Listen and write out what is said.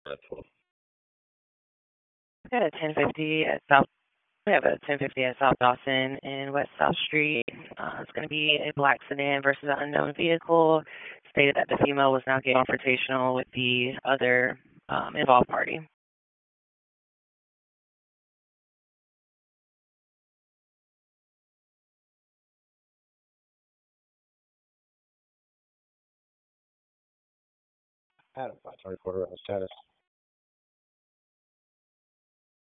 We got a 1050 at South. We have a 1050 at South Dawson and West South Street. It's going to be a black sedan versus an unknown vehicle. Stated that the female was now getting confrontational with the other involved party. Adam 524 status.